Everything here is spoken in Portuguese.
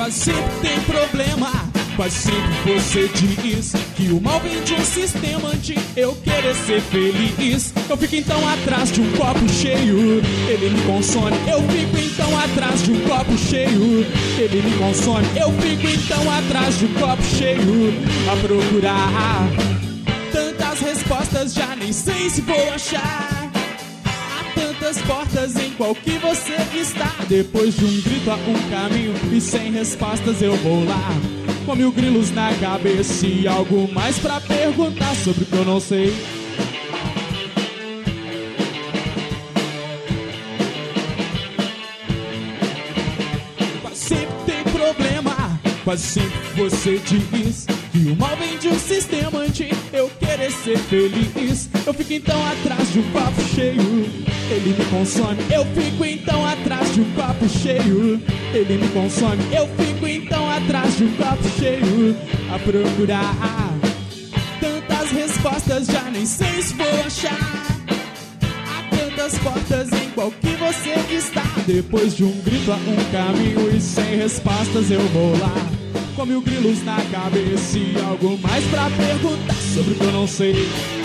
Quase sempre tem problema, quase sempre você diz que o mal vem de um sistema de eu querer ser feliz. Eu fico então atrás de um copo cheio, ele me consome. Eu fico então atrás de um copo cheio, ele me consome. Eu fico então atrás de um copo cheio a procurar tantas respostas, já nem sei se vou achar. Há tantas portas em qual que você está. Depois de um grito há um caminho e sem respostas eu vou lá, com 1000 grilos na cabeça e algo mais pra perguntar sobre o que eu não sei. Quase sempre tem problema, quase sempre você diz que o mal vem de um sistema de eu querer ser feliz. Eu fico então atrás de um copo cheio, ele me consome. Eu fico então atrás de um copo cheio, ele me consome. Eu fico então atrás de um copo cheio a procurar tantas respostas, já nem sei se vou achar. Há tantas portas em qual que você está. Depois de um grito há um caminho e sem respostas eu vou lá, com 1000 grilos na cabeça e algo mais pra perguntar sobre o que eu não sei.